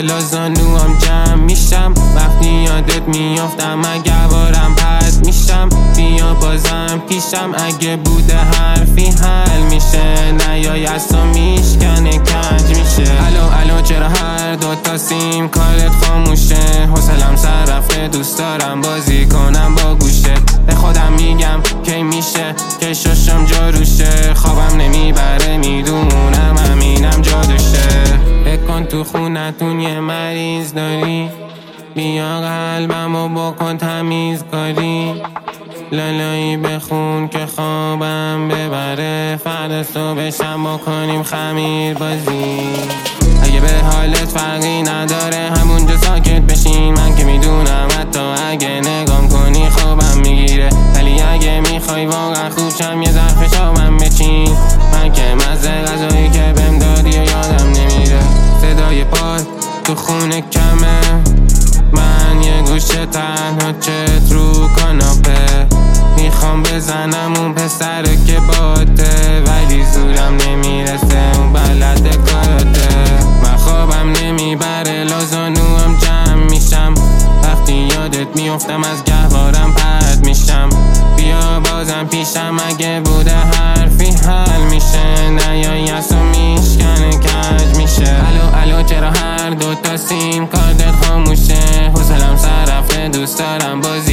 لازانوام جمع میشم وقتی یادت میافتم اگه بارم پد میشم بیا بازم پیشم اگه بوده حرفی حل میشه نیای از تو میشکنه کج میشه الو چرا هر دوتا سیم کارت خاموشه حوصلم سر رفته دوست دارم بازی کنم با گوشت به خودم میگم کی میشه که ششم جاروشه خوابم نمیبره میدونم همینم جادوشه بکن تو خونتون یه مریض داری بیا قلبمو بکن تمیز کاری لالایی بخون که خوابم ببره فردا صبحشم بکنیم خمیر بازی اگه به حالت فرقی نداره همونجا ساکت بشین من که میدونم حتی اگه نگام کنی خوابم میگیره ولی اگه میخوای واقعا خوبشم یه ظرف شامم بچین من که مزه غذایی که بهم دادی و یادم نمیره صدای پای تو خونه کمه من یه گوشه تنها چت رو کاناپه میخوام بزنم اون پسره که باته ولی زورم نمیرسه اون بلد کاراته من خوابم نمیبره لازانوام جمع میشم وقتی یادت میافتم از گهوارم پرد میشم بیا بازم پیشم اگه بوده حرفی حل میشه نیایی از تو میشکنه کج میشه الو چرا هر دوتا سیم کارت خاموشه حوصلم سر رفته دوست دارم بازی